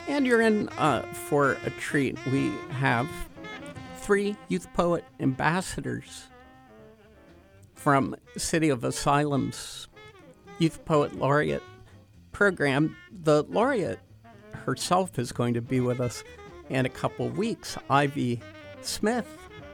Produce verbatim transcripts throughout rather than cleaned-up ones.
And you're in uh, for a treat. We have three Youth Poet Ambassadors from City of Asylum's Youth Poet Laureate program. The laureate herself is going to be with us in a couple weeks. Ivy Smith,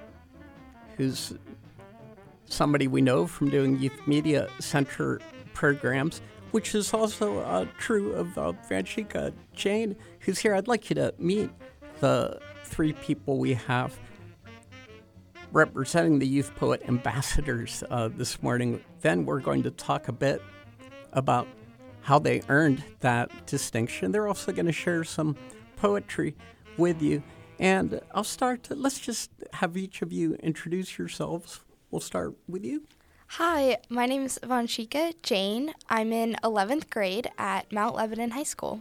who's somebody we know from doing Youth Media Center programs, which is also uh, true of uh, Vanshika Jain, who's here. I'd like you to meet the three people we have representing the Youth Poet Ambassadors uh, this morning. Then we're going to talk a bit about how they earned that distinction. They're also going to share some poetry with you. And I'll start, to, let's just have each of you introduce yourselves. We'll start with you. Hi, my name is Vanshika Jain. I'm in eleventh grade at Mount Lebanon High School.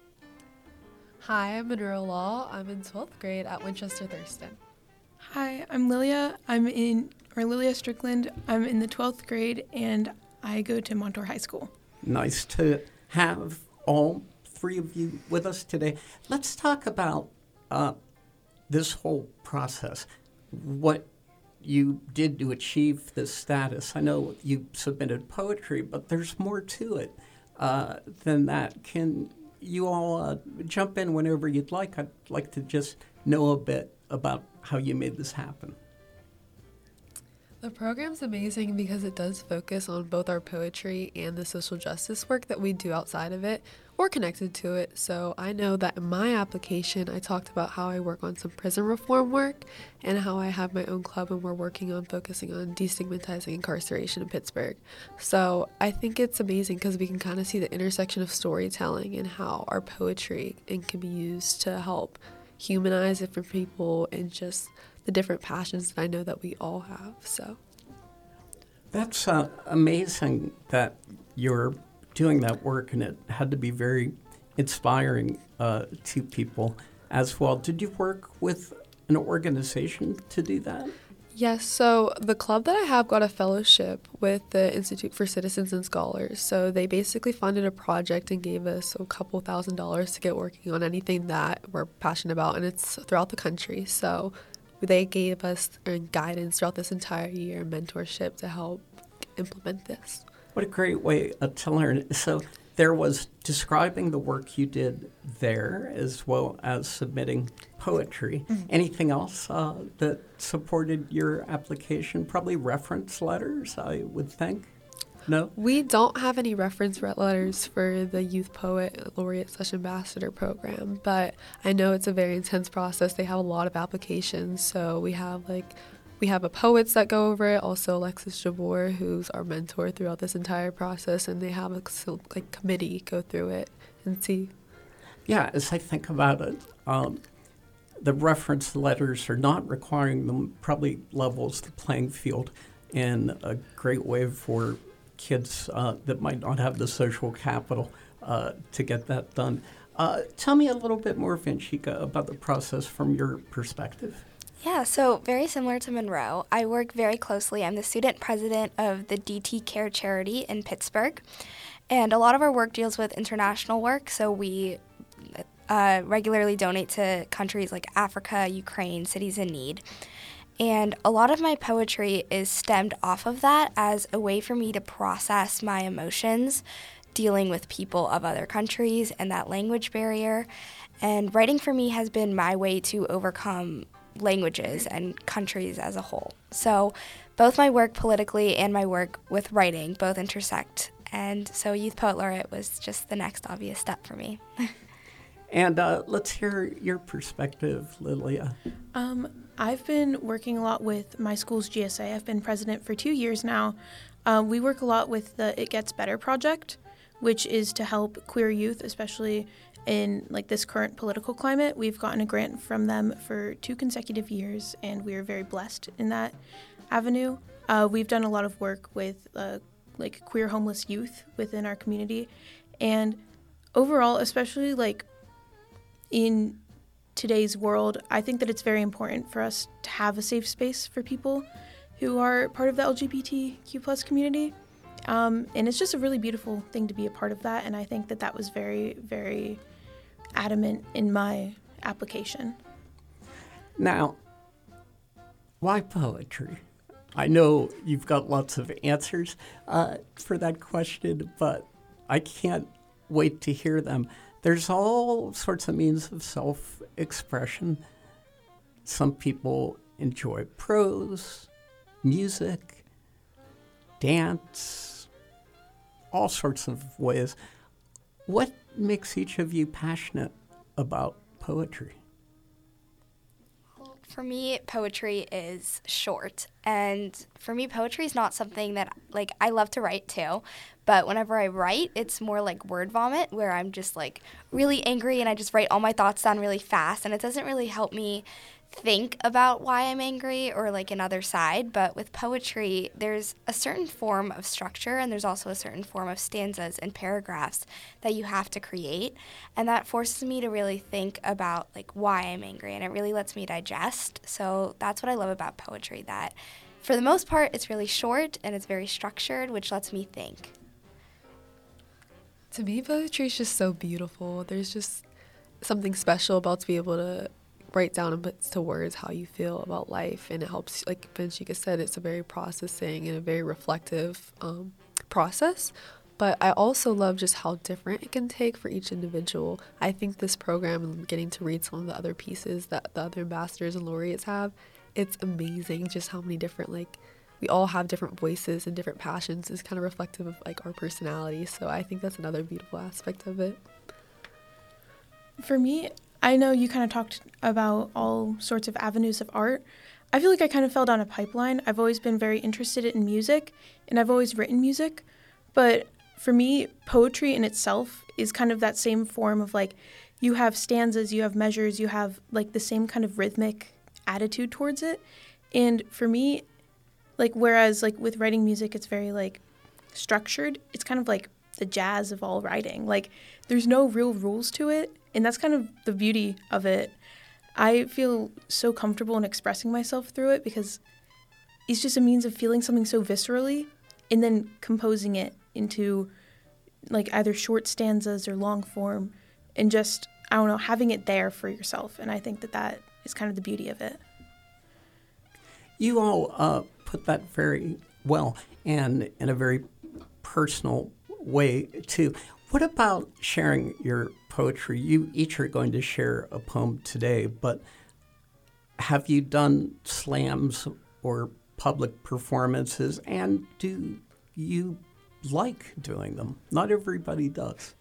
Hi, I'm Monroe Law. I'm in twelfth grade at Winchester Thurston. Hi, I'm Lilia. I'm in, or Lilia Strickland. I'm in the twelfth grade and I go to Montour High School. Nice to have all three of you with us today. Let's talk about uh, this whole process. What you did to achieve this status. I know you submitted poetry, but there's more to it uh, than that. Can you all uh, jump in whenever you'd like? I'd like to just know a bit about how you made this happen. The program's amazing because it does focus on both our poetry and the social justice work that we do outside of it or connected to it. So I know that in my application, I talked about how I work on some prison reform work and how I have my own club and we're working on focusing on destigmatizing incarceration in Pittsburgh. So I think it's amazing because we can kind of see the intersection of storytelling and how our poetry and can be used to help humanize different people and just the different passions that I know that we all have. So that's uh, amazing that you're doing that work, and it had to be very inspiring uh, to people as well. Did you work with an organization to do that? Yes, so the club that I have got a fellowship with the Institute for Citizens and Scholars. So they basically funded a project and gave us a couple thousand dollars to get working on anything that we're passionate about, and it's throughout the country. So they gave us guidance throughout this entire year, mentorship to help implement this. What a great way uh, to learn. So there was describing the work you did there as well as submitting poetry. Mm-hmm. Anything else uh, that supported your application? Probably reference letters, I would think. No? We don't have any reference letters for the Youth Poet Laureate slash Ambassador program, but I know it's a very intense process. They have a lot of applications, so we have like we have a poets that go over it, also Alexis Jabor, who's our mentor throughout this entire process, and they have a like committee go through it and see. Yeah, as I think about it, um, the reference letters are not requiring them probably levels the playing field in a great way for kids uh, that might not have the social capital uh, to get that done. Uh, tell me a little bit more, Vanshika, about the process from your perspective. Yeah, so very similar to Monroe. I work very closely. I'm the student president of the D T Care charity in Pittsburgh, and a lot of our work deals with international work, so we uh, regularly donate to countries like Africa, Ukraine, cities in need. And a lot of my poetry is stemmed off of that as a way for me to process my emotions dealing with people of other countries and that language barrier. And writing for me has been my way to overcome languages and countries as a whole. So both my work politically and my work with writing both intersect. And so Youth Poet Laureate was just the next obvious step for me. And uh, let's hear your perspective, Lilia. Um, I've been working a lot with my school's G S A. I've been president for two years now. Uh, we work a lot with the It Gets Better project, which is to help queer youth, especially in like this current political climate. We've gotten a grant from them for two consecutive years, and we are very blessed in that avenue. Uh, we've done a lot of work with uh, like queer homeless youth within our community, and overall, especially like in today's world, I think that it's very important for us to have a safe space for people who are part of the L G B T Q plus community. Um, and it's just a really beautiful thing to be a part of that. And I think that that was very, very adamant in my application. Now, why poetry? I know you've got lots of answers uh, for that question, but I can't wait to hear them. There's all sorts of means of self-expression. Some people enjoy prose, music, dance, all sorts of ways. What makes each of you passionate about poetry? For me, poetry is short. And for me, poetry is not something that, like, I love to write too. But whenever I write, it's more like word vomit, where I'm just, like, really angry and I just write all my thoughts down really fast. And it doesn't really help me think about why I'm angry or, like, another side. But with poetry, there's a certain form of structure, and there's also a certain form of stanzas and paragraphs that you have to create. And that forces me to really think about, like, why I'm angry, and it really lets me digest. So that's what I love about poetry, that for the most part, it's really short and it's very structured, which lets me think. To me, poetry is just so beautiful. There's just something special about to be able to write down and put to words how you feel about life, and it helps, like Benchika said, it's a very processing and a very reflective um, process. But I also love just how different it can take for each individual. I think this program and getting to read some of the other pieces that the other ambassadors and laureates have, it's amazing just how many different, like, we all have different voices and different passions is kind of reflective of, like, our personality. So I think that's another beautiful aspect of it. For me, I know you kind of talked about all sorts of avenues of art. I feel like I kind of fell down a pipeline. I've always been very interested in music, and I've always written music. But for me, poetry in itself is kind of that same form of, like, you have stanzas, you have measures, you have, like, the same kind of rhythmic attitude towards it. And for me, like, whereas, like, with writing music, it's very, like, structured, it's kind of like the jazz of all writing. Like, there's no real rules to it. And that's kind of the beauty of it. I feel so comfortable in expressing myself through it because it's just a means of feeling something so viscerally and then composing it into, like, either short stanzas or long form and just, I don't know, having it there for yourself. And I think that that is kind of the beauty of it. You all uh, put that very well and in a very personal way, too. What about sharing your poetry? You each are going to share a poem today, but have you done slams or public performances, and do you like doing them? Not everybody does.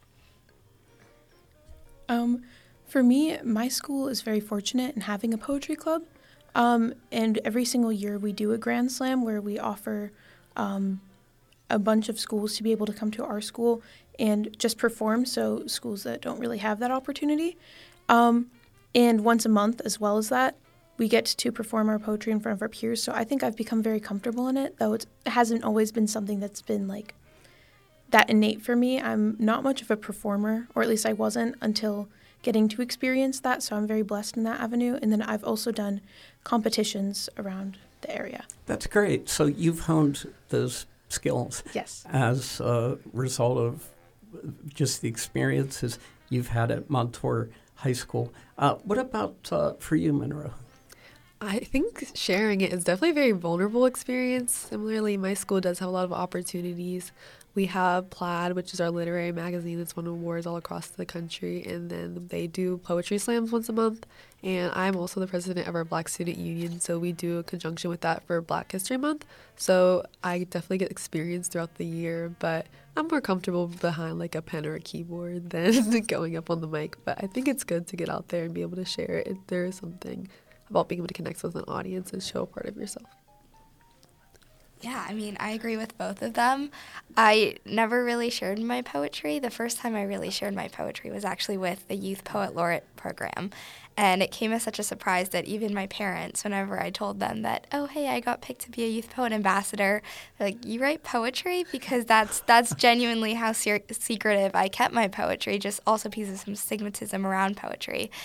Um, for me, my school is very fortunate in having a poetry club, um, and every single year we do a grand slam where we offer um, a bunch of schools to be able to come to our school and just perform, so schools that don't really have that opportunity. Um, and once a month, as well as that, we get to perform our poetry in front of our peers. So I think I've become very comfortable in it, though it's, it hasn't always been something that's been, like, that innate for me. I'm not much of a performer, or at least I wasn't until getting to experience that, so I'm very blessed in that avenue. And then I've also done competitions around the area. That's great. So you've honed those skills Yes. as a result of just the experiences you've had at Montour High School. Uh, what about uh, for you, Monroe? I think sharing it is definitely a very vulnerable experience. Similarly, my school does have a lot of opportunities. We have Plaid, which is our literary magazine that's won awards all across the country, and then they do poetry slams once a month. And I'm also the president of our Black Student Union, so we do a conjunction with that for Black History Month. So I definitely get experience throughout the year, but I'm more comfortable behind, like, a pen or a keyboard than going up on the mic. But I think it's good to get out there and be able to share it. There is something about being able to connect with an audience and show a part of yourself. Yeah, I mean, I agree with both of them. I never really shared my poetry. The first time I really shared my poetry was actually with the Youth Poet Laureate program. And it came as such a surprise that even my parents, whenever I told them that, oh, hey, I got picked to be a Youth Poet Ambassador, they're like, you write poetry? Because that's that's genuinely how ser- secretive I kept my poetry, just also because of some stigmatism around poetry.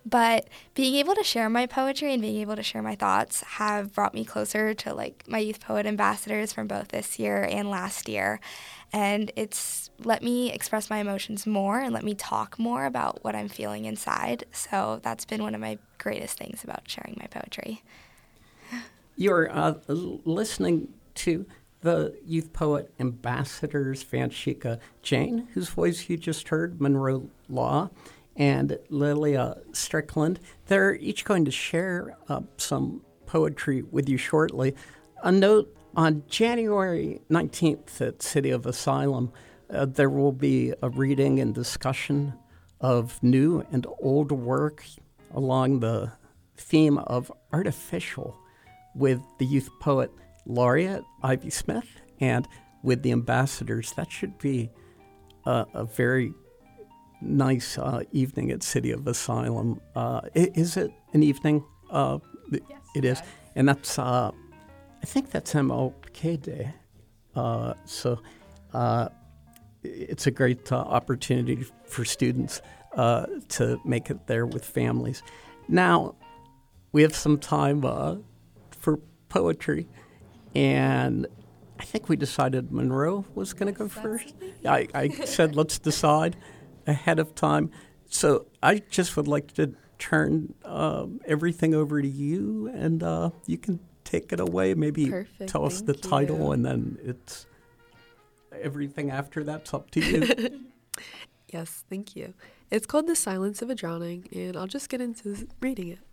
But being able to share my poetry and being able to share my thoughts have brought me closer to like my youth poet ambassadors from both this year and last year. And it's let me express my emotions more and let me talk more about what I'm feeling inside. So that's been one of my greatest things about sharing my poetry. You're uh, listening to the Youth Poet Ambassadors, Vanshika Jain, whose voice you just heard, Monroe Law, and Lilia Strickland. They're each going to share uh, some poetry with you shortly. A note, on January nineteenth at City of Asylum, uh, there will be a reading and discussion of new and old work along the theme of artificial with the Youth Poet Laureate, Ivy Smith, and with the ambassadors. That should be a, a very nice uh, evening at City of Asylum. Uh, is it an evening? Uh, yes, it is. Yes. And that's... Uh, I think that's M L K Day. Uh, so uh, it's a great uh, opportunity for students uh, to make it there with families. Now, we have some time uh, for poetry, and I think we decided Monroe was going to go first. I, I said let's decide ahead of time. So I just would like to turn uh, everything over to you, and uh, you can take it away. Maybe Perfect. Tell us Thank the title, you. And then it's everything after that's up to you. Yes, thank you. It's called The Silence of a Drowning, and I'll just get into reading it.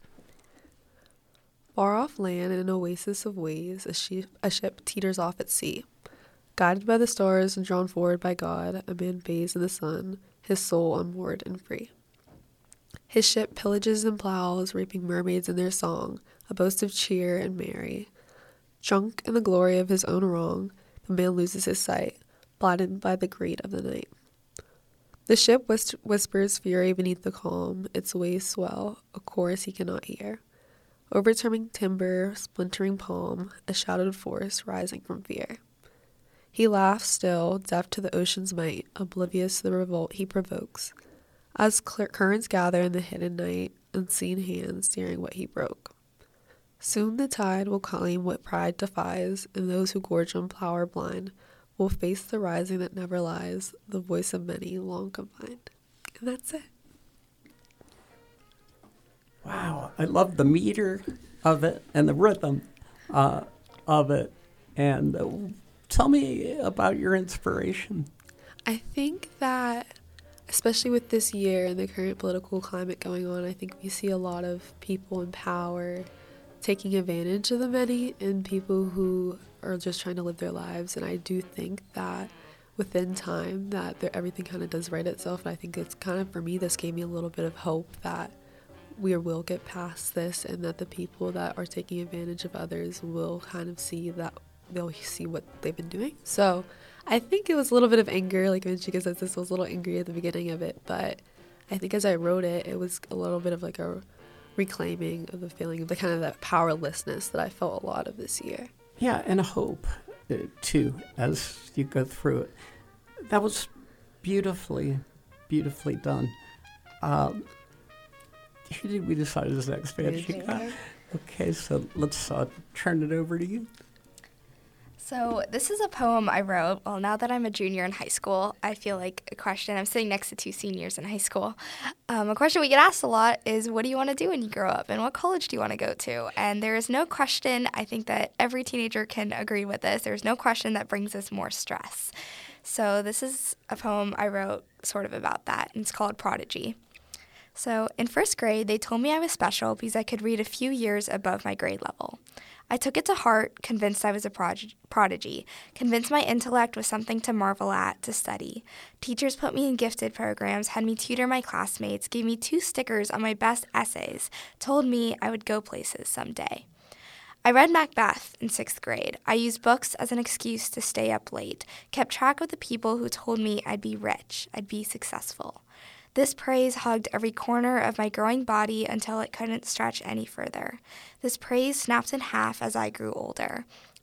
Far off land in an oasis of waves, a ship, a ship teeters off at sea. Guided by the stars and drawn forward by God, a man bathes in the sun, his soul unmoored and free. His ship pillages and plows, raping mermaids in their song, a boast of cheer and merry. Drunk in the glory of his own wrong, the man loses his sight, blinded by the greed of the night. The ship whis- whispers fury beneath the calm, its waves swell, a chorus he cannot hear. Overturning timber, splintering palm, a shouted force rising from fear. He laughs still, deaf to the ocean's might, oblivious to the revolt he provokes. As cl- currents gather in the hidden night, unseen hands steering what he broke. Soon the tide will claim what pride defies, and those who gorge on plow are blind will face the rising that never lies, the voice of many long confined. And that's it. Wow, I love the meter of it and the rhythm uh, of it. And uh, tell me about your inspiration. I think that, especially with this year and the current political climate going on, I think we see a lot of people in power taking advantage of the many and people who are just trying to live their lives. And I do think that within time that everything kind of does right itself. And I think it's kind of, for me, this gave me a little bit of hope that we will get past this and that the people that are taking advantage of others will kind of see that they'll see what they've been doing. So I think it was a little bit of anger, like Vanshika says, this was a little angry at the beginning of it, but I think as I wrote it, it was a little bit of like a reclaiming of the feeling of the kind of that powerlessness that I felt a lot of this year. Yeah, and a hope, uh, too, as you go through it. That was beautifully, beautifully done. Um, who did we decide is next, Vanshika? Okay, so let's uh, turn it over to you. So this is a poem I wrote. Well, now that I'm a junior in high school, I feel like a question. I'm sitting next to two seniors in high school. Um, a question we get asked a lot is, what do you want to do when you grow up? And what college do you want to go to? And there is no question, I think that every teenager can agree with this, there's no question that brings us more stress. So this is a poem I wrote sort of about that, and it's called Prodigy. So in first grade, they told me I was special because I could read a few years above my grade level. I took it to heart, convinced I was a prod- prodigy, convinced my intellect was something to marvel at, to study. Teachers put me in gifted programs, had me tutor my classmates, gave me two stickers on my best essays, told me I would go places someday. I read Macbeth in sixth grade. I used books as an excuse to stay up late, kept track of the people who told me I'd be rich, I'd be successful. This praise hugged every corner of my growing body until it couldn't stretch any further. This praise snapped in half as I grew older.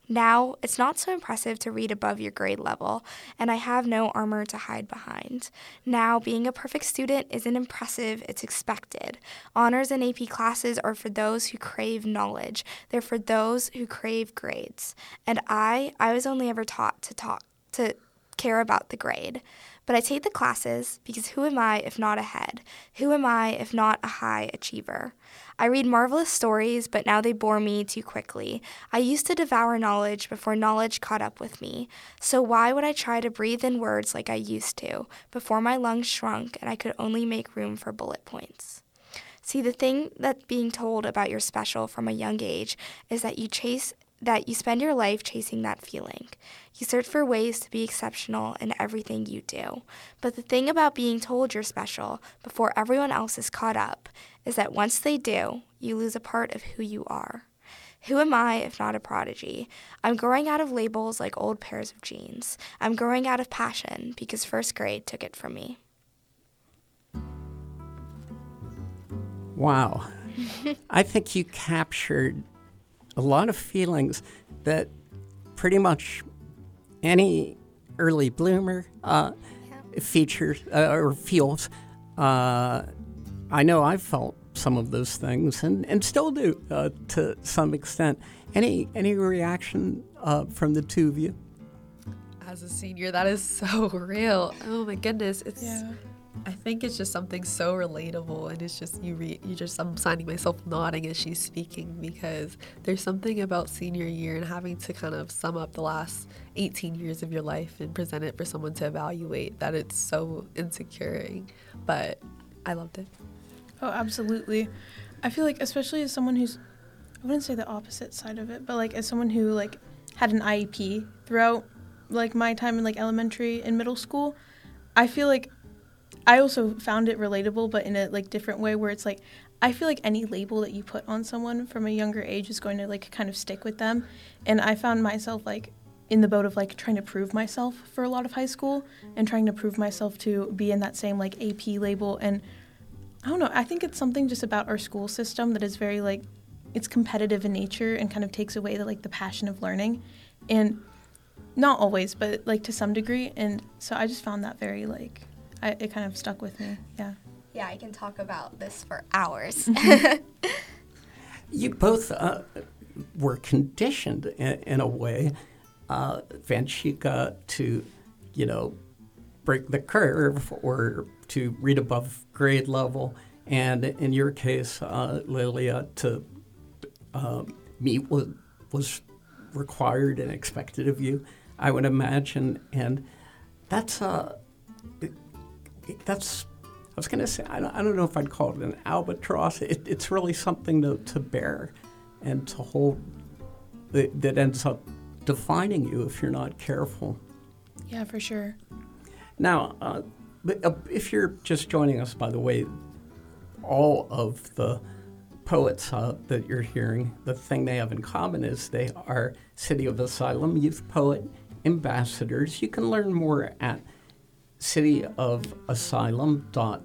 Now, it's not so impressive to read above your grade level, and I have no armor to hide behind. Now, being a perfect student isn't impressive, it's expected. Honors and A P classes are for those who crave knowledge. They're for those who crave grades. And I, I was only ever taught to talk, to care about the grade. But I take the classes because who am I if not ahead? Who am I if not a high achiever? I read marvelous stories, but now they bore me too quickly. I used to devour knowledge before knowledge caught up with me. So why would I try to breathe in words like I used to, before my lungs shrunk and I could only make room for bullet points? See, the thing that's being told about your special from a young age is that you chase that you spend your life chasing that feeling. You search for ways to be exceptional in everything you do. But the thing about being told you're special before everyone else is caught up is that once they do, you lose a part of who you are. Who am I if not a prodigy? I'm growing out of labels like old pairs of jeans. I'm growing out of passion because first grade took it from me. Wow. I think you captured a lot of feelings that pretty much any early bloomer uh, yeah. features uh, or feels. Uh, I know I've felt some of those things and, and still do uh, to some extent. Any any reaction uh, from the two of you? As a senior, that is so real. Oh my goodness. It's Yeah. I think it's just something so relatable, and it's just you read you just I'm finding myself nodding as she's speaking, because there's something about senior year and having to kind of sum up the last eighteen years of your life and present it for someone to evaluate, that it's so insecuring, but I loved it. Oh, absolutely. I feel like, especially as someone who's, I wouldn't say the opposite side of it, but like as someone who like had an I E P throughout like my time in like elementary and middle school, I feel like I also found it relatable, but in a like different way, where it's like, I feel like any label that you put on someone from a younger age is going to like kind of stick with them. And I found myself like in the boat of like trying to prove myself for a lot of high school and trying to prove myself to be in that same like A P label. And I don't know, I think it's something just about our school system that is very like, it's competitive in nature and kind of takes away the like the passion of learning. And not always, but like to some degree. And so I just found that very like, I, it kind of stuck with me, yeah. Yeah, I can talk about this for hours. You both uh, were conditioned in, in a way, uh, Vanshika, to, you know, break the curve or to read above grade level, and in your case, uh, Lilia, to uh, meet what was required and expected of you, I would imagine, and that's uh, it, it, that's. I was going to say, I don't, I don't know if I'd call it an albatross. It, it's really something to, to bear and to hold that, that ends up defining you if you're not careful. Yeah, for sure. Now, uh, but, uh, if you're just joining us, by the way, all of the poets uh, that you're hearing, the thing they have in common is they are City of Asylum Youth Poet Ambassadors. You can learn more at city of asylum dot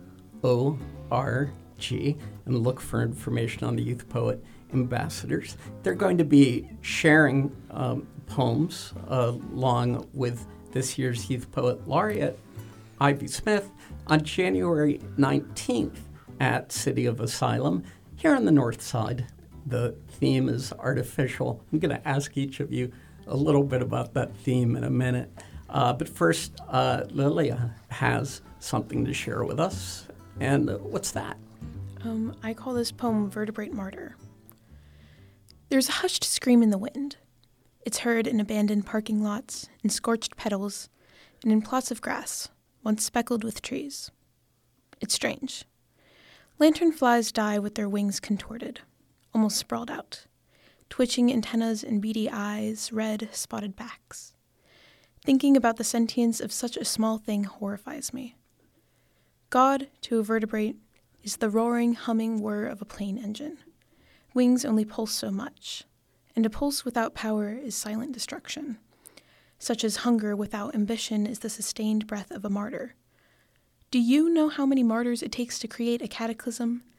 org and look for information on the Youth Poet Ambassadors. They're going to be sharing um, poems uh, along with this year's Youth Poet Laureate, Ivy Smith, on January nineteenth at City of Asylum here on the north side. The theme is artificial. I'm going to ask each of you a little bit about that theme in a minute. Uh, but first, uh, Lilia has something to share with us. And uh, what's that? Um, I call this poem Vertebrate Martyr. There's a hushed scream in the wind. It's heard in abandoned parking lots, in scorched petals, and in plots of grass, once speckled with trees. It's strange. Lanternflies die with their wings contorted, almost sprawled out, twitching antennas and beady eyes, red, spotted backs. Thinking about the sentience of such a small thing horrifies me. God, to a vertebrate, is the roaring, humming whir of a plane engine. Wings only pulse so much, and a pulse without power is silent destruction. Such as hunger without ambition is the sustained breath of a martyr. Do you know how many martyrs it takes to create a cataclysm?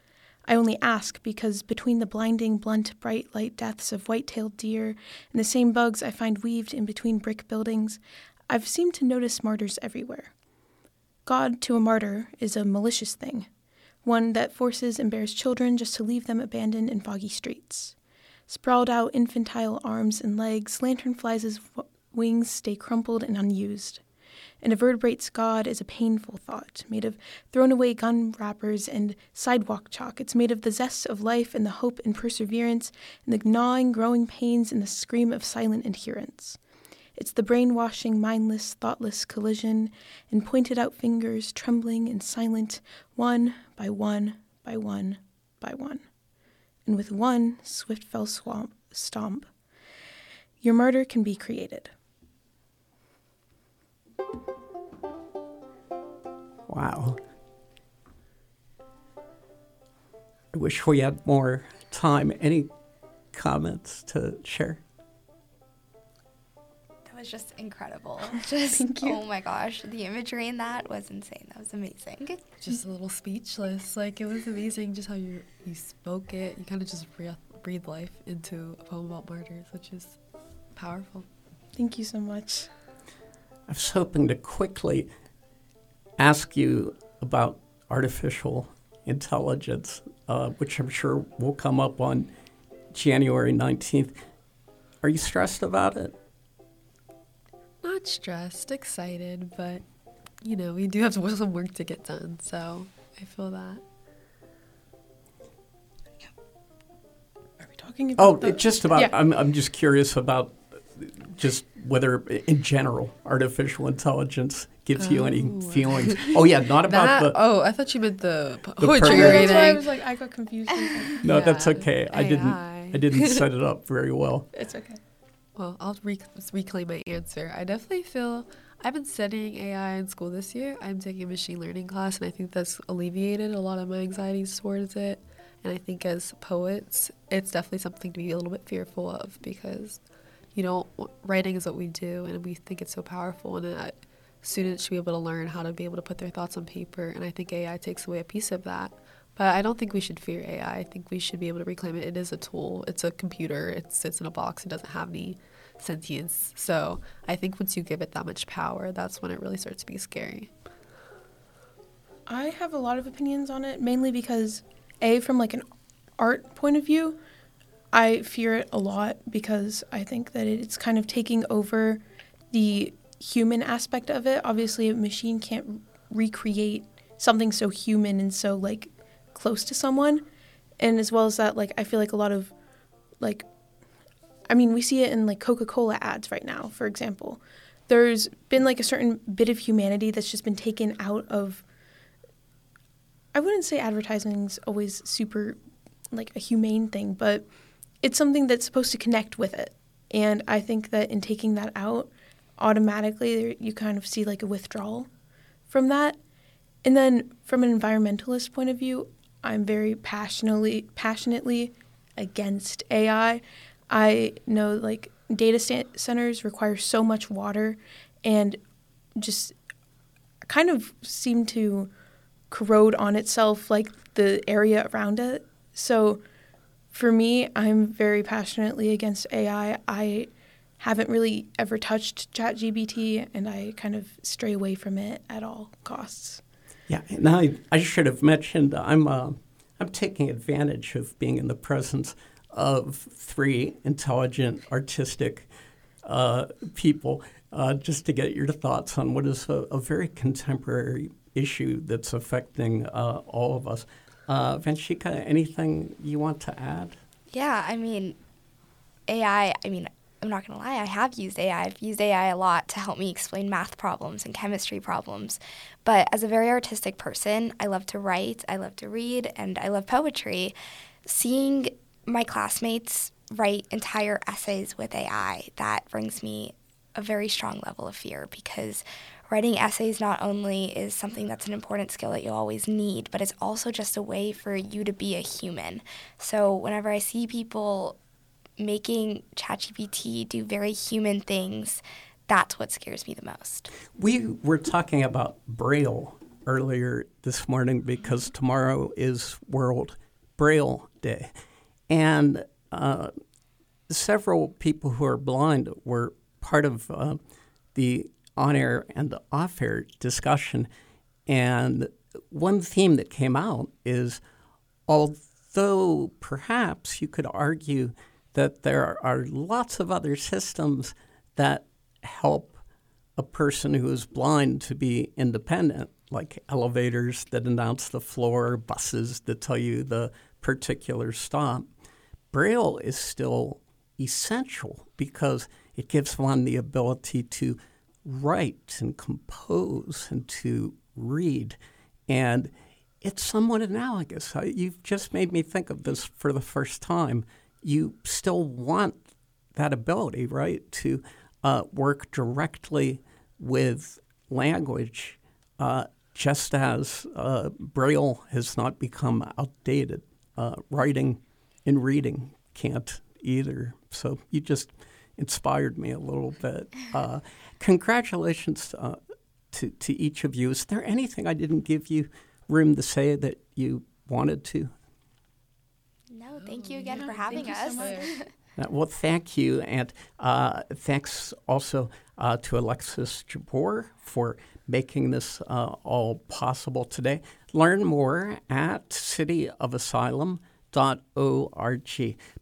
I only ask because between the blinding, blunt, bright light deaths of white-tailed deer and the same bugs I find weaved in between brick buildings, I've seemed to notice martyrs everywhere. God to a martyr is a malicious thing, one that forces and bears children just to leave them abandoned in foggy streets. Sprawled out infantile arms and legs, lanternflies' w- wings stay crumpled and unused. And a vertebrate's God is a painful thought, made of thrown-away gun wrappers and sidewalk chalk. It's made of the zest of life and the hope and perseverance and the gnawing, growing pains and the scream of silent adherence. It's the brainwashing, mindless, thoughtless collision and pointed-out fingers trembling and silent, one by one by one by one. And with one swift fell swamp, stomp, your murder can be created. Wow. I wish we had more time. Any comments to share? That was just incredible. Just, Thank you. Oh my gosh, the imagery in that was insane. That was amazing. Just a little speechless. Like, it was amazing just how you you spoke it. You kind of just breathe, breathe life into a poem about martyrs, which is powerful. Thank you so much. I was hoping to quickly ask you about artificial intelligence, uh, which I'm sure will come up on January nineteenth. Are you stressed about it? Not stressed, excited, but, you know, we do have some work to get done, so I feel that. Are we talking about Oh, the- just about, Yeah. I'm, I'm just curious about just whether, in general, artificial intelligence gives you any Oh. feelings. Oh, yeah, not about That, the... oh, I thought you meant the, po- The poetry program. you're That's why I reading. was like, I got confused. I was like, No, Yeah, that's okay. I didn't. A I. I didn't set it up very well. it's okay. Well, I'll re- reclaim my answer. I definitely feel I've been studying A I in school this year. I'm taking a machine learning class, and I think that's alleviated a lot of my anxieties towards it. And I think as poets, it's definitely something to be a little bit fearful of because, you know, writing is what we do, and we think it's so powerful, and that students should be able to learn how to be able to put their thoughts on paper. And I think A I takes away a piece of that. But I don't think we should fear A I. I think we should be able to reclaim it. It is a tool. It's a computer. It sits in a box. It doesn't have any sentience. So I think once you give it that much power, that's when it really starts to be scary. I have a lot of opinions on it, mainly because, A, from like an art point of view, I fear it a lot because I think that it's kind of taking over the human aspect of it. Obviously, a machine can't recreate something so human and so like close to someone. And as well as that, like, I feel like a lot of like, I mean, we see it in like Coca-Cola ads right now, for example. There's been like a certain bit of humanity that's just been taken out of, I wouldn't say advertising's always super like a humane thing, but it's something that's supposed to connect with it. And I think that in taking that out, automatically you kind of see like a withdrawal from that. And then from an environmentalist point of view, I'm very passionately passionately against A I. I know like data sta- centers require so much water and just kind of seem to corrode on itself like the area around it. So for me, I'm very passionately against A I. I haven't really ever touched ChatGPT, and I kind of stray away from it at all costs. Yeah, and I, I should have mentioned I'm uh, I'm taking advantage of being in the presence of three intelligent, artistic uh, people uh, just to get your thoughts on what is a, a very contemporary issue that's affecting uh, all of us. Uh, Vanshika, anything you want to add? Yeah, I mean, A I, I mean, I'm not going to lie, I have used A I. I've used A I a lot to help me explain math problems and chemistry problems. But as a very artistic person, I love to write, I love to read, and I love poetry. Seeing my classmates write entire essays with A I, that brings me a very strong level of fear because writing essays not only is something that's an important skill that you'll always need, but it's also just a way for you to be a human. So whenever I see people making ChatGPT do very human things, that's what scares me the most. We were talking about Braille earlier this morning because tomorrow is World Braille Day. And uh, several people who are blind were part of uh, the on-air and the off-air discussion. And one theme that came out is, although perhaps you could argue that there are lots of other systems that help a person who is blind to be independent, like elevators that announce the floor, buses that tell you the particular stop, Braille is still essential because it gives one the ability to write and compose and to read. And it's somewhat analogous. You've just made me think of this for the first time. You still want that ability, right, to uh, work directly with language, uh, just as uh, Braille has not become outdated. Uh, writing and reading can't either. So you just inspired me a little bit. Uh, congratulations uh, to, to each of you. Is there anything I didn't give you room to say that you wanted to? No, thank you again for having us. Uh, well, thank you. And uh, thanks also uh, to Alexis Jabor for making this uh, all possible today. Learn more at city of asylum dot org.